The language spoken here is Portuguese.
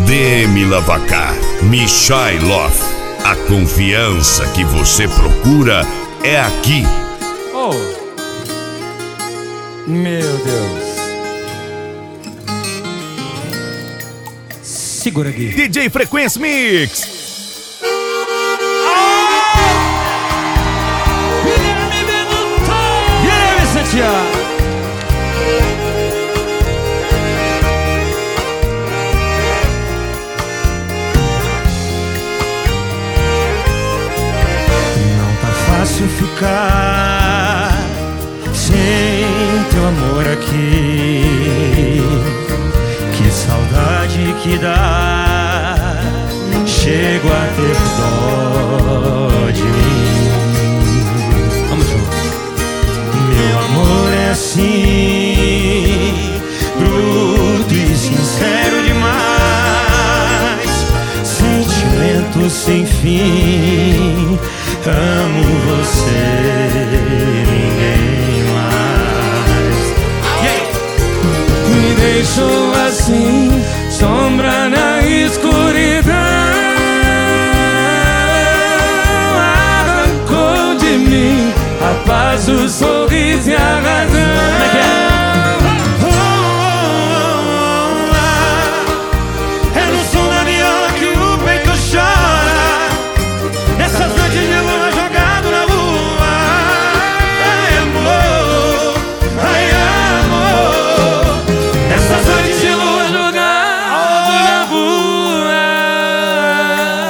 DM Lavacar, Michai Love. A confiança que você procura é aqui. Oh, meu Deus. Segura aqui. DJ Frequência Mix. Guilherme Santiago. Não tá fácil ficar sem teu amor aqui. Que saudade que dá. Chego a ter dó de mim. Vamos juntos. Meu amor é assim, bruto e sincero demais. Sentimento sem fim. Amo você, ninguém mais. Me deixou assim, sombra na escuridão. Arrancou de mim a paz, o sol.